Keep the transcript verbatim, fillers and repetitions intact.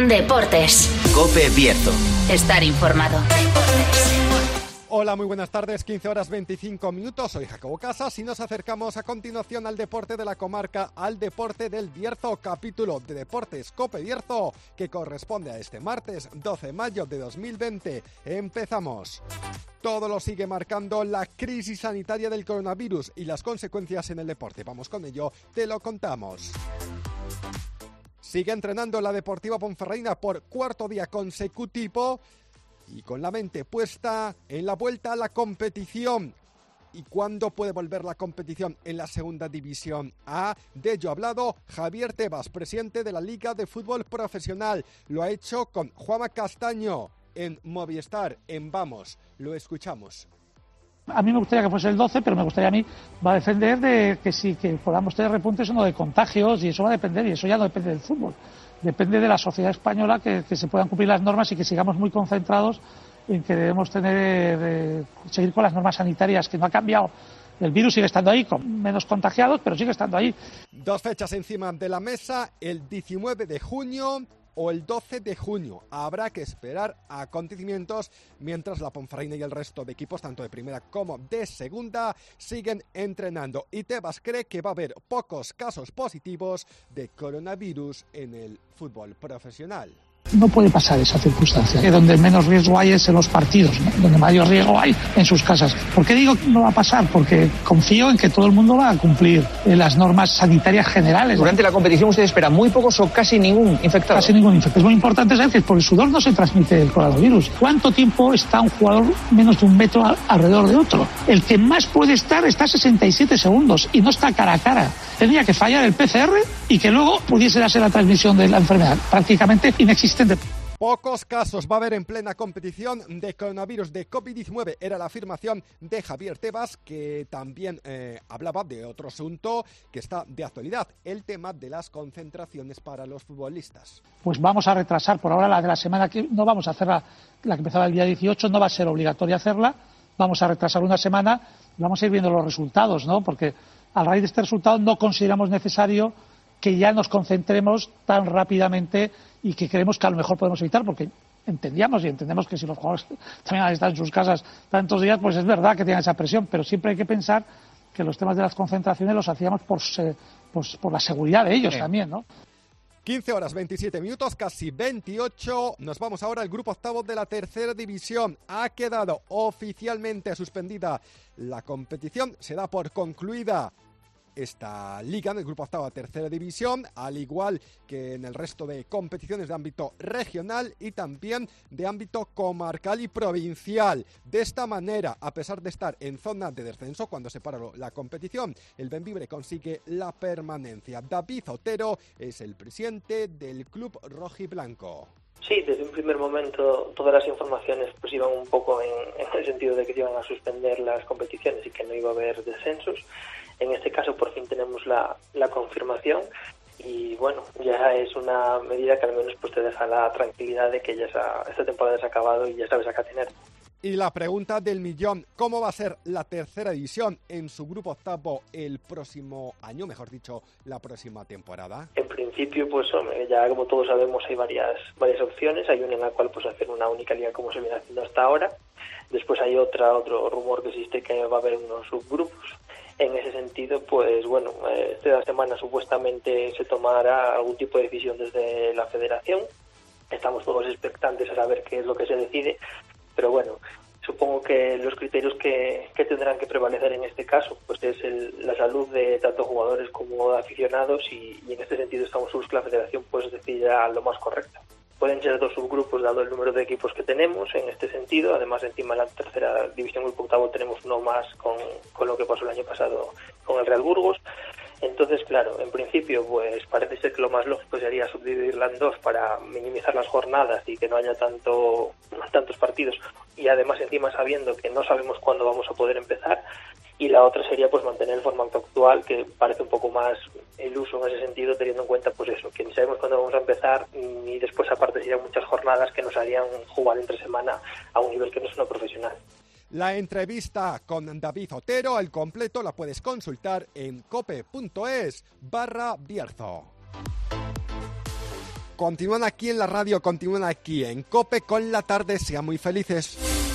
Deportes. COPE Bierzo. Estar informado. Hola, muy buenas tardes, quince horas veinticinco minutos, soy Jacobo Casas y nos acercamos a continuación al deporte de la comarca, al deporte del Bierzo, capítulo de Deportes COPE Bierzo, que corresponde a este martes doce de mayo de dos mil veinte. Empezamos. Todo lo sigue marcando la crisis sanitaria del coronavirus y las consecuencias en el deporte. Vamos con ello, te lo contamos. Sigue entrenando la Deportiva Ponferradina por cuarto día consecutivo y con la mente puesta en la vuelta a la competición. ¿Y cuándo puede volver la competición en la segunda división A? De ello ha hablado Javier Tebas, presidente de la Liga de Fútbol Profesional. Lo ha hecho con Juanma Castaño en Movistar, en Vamos. Lo escuchamos. A mí me gustaría que fuese el doce, pero me gustaría a mí, va a depender de que si que podamos tener repuntes o no de contagios, y eso va a depender, y eso ya no depende del fútbol. Depende de la sociedad española, que, que se puedan cumplir las normas y que sigamos muy concentrados en que debemos tener eh, seguir con las normas sanitarias, que no ha cambiado. El virus sigue estando ahí, con menos contagiados, pero sigue estando ahí. Dos fechas encima de la mesa, el diecinueve de junio o el doce de junio. Habrá que esperar a acontecimientos mientras la Ponferradina y el resto de equipos, tanto de primera como de segunda, siguen entrenando. Y Tebas cree que va a haber pocos casos positivos de coronavirus en el fútbol profesional. No puede pasar esa circunstancia, que donde menos riesgo hay es en los partidos, ¿no? Donde mayor riesgo hay en sus casas. ¿Por qué digo que no va a pasar? Porque confío en que todo el mundo va a cumplir las normas sanitarias generales. Durante la competición usted espera muy pocos o casi ningún infectado. Casi ningún infectado. Es muy importante saber que por el sudor no se transmite el coronavirus. ¿Cuánto tiempo está un jugador menos de un metro alrededor de otro? El que más puede estar está a sesenta y siete segundos y no está cara a cara. Tendría que fallar el P C R y que luego pudiese darse la transmisión de la enfermedad. Prácticamente inexistente. Pocos casos va a haber en plena competición de coronavirus de COVID diecinueve. Era la afirmación de Javier Tebas, que también eh, hablaba de otro asunto que está de actualidad, el tema de las concentraciones para los futbolistas. Pues vamos a retrasar por ahora la de la semana que no vamos a hacerla, la que empezaba el día dieciocho, no va a ser obligatoria hacerla, vamos a retrasar una semana y vamos a ir viendo los resultados, ¿no? Porque a raíz de este resultado no consideramos necesario que ya nos concentremos tan rápidamente y que creemos que a lo mejor podemos evitar, porque entendíamos y entendemos que si los jugadores también han estado en sus casas tantos días, pues es verdad que tienen esa presión, pero siempre hay que pensar que los temas de las concentraciones los hacíamos por, por, por la seguridad de ellos, sí, también, ¿no? quince horas veintisiete minutos, casi veintiocho. Nos vamos ahora al grupo octavo de la tercera división. Ha quedado oficialmente suspendida la competición, se da por concluida esta liga en el grupo octavo de tercera división, al igual que en el resto de competiciones de ámbito regional y también de ámbito comarcal y provincial. De esta manera, a pesar de estar en zona de descenso cuando se paró la competición, el Bembibre consigue la permanencia. David Otero es el presidente del club rojiblanco. Sí, desde un primer momento todas las informaciones pues iban un poco en, en el sentido de que se iban a suspender las competiciones y que no iba a haber descensos. En este caso por fin tenemos la, la confirmación y bueno, ya es una medida que al menos pues te deja la tranquilidad de que ya esa, esta temporada se ha acabado y ya sabes a qué tener. Y la pregunta del millón, ¿cómo va a ser la tercera división en su grupo octavo el próximo año, mejor dicho, la próxima temporada? En principio, pues hombre, ya como todos sabemos hay varias varias opciones. Hay una en la cual pues hacer una única liga como se viene haciendo hasta ahora. Después hay otra, otro rumor que existe que va a haber unos subgrupos. En ese sentido, pues bueno, esta semana supuestamente se tomará algún tipo de decisión desde la federación. Estamos todos expectantes a saber qué es lo que se decide, pero bueno, supongo que los criterios que, que tendrán que prevalecer en este caso pues es el, la salud de tanto jugadores como aficionados y, y en este sentido estamos seguros que la federación pues decidirá lo más correcto. Pueden ser dos subgrupos dado el número de equipos que tenemos en este sentido. Además, encima en la tercera división grupo octavo tenemos uno más con, con lo que pasó el año pasado con el Real Burgos. Entonces, claro, en principio, pues parece ser que lo más lógico sería subdividirla en dos para minimizar las jornadas y que no haya tanto tantos partidos. Y además, encima sabiendo que no sabemos cuándo vamos a poder empezar. Y la otra sería pues mantener el formato actual, que parece un poco más iluso en ese sentido, teniendo en cuenta pues eso, que ni sabemos cuándo vamos a empezar y después aparte serían muchas jornadas que nos harían jugar entre semana a un nivel que no es uno profesional. La entrevista con David Otero, al completo, la puedes consultar en cope punto es barra Bierzo. continúan aquí en la radio, continúan aquí en COPE con la tarde. Sean muy felices.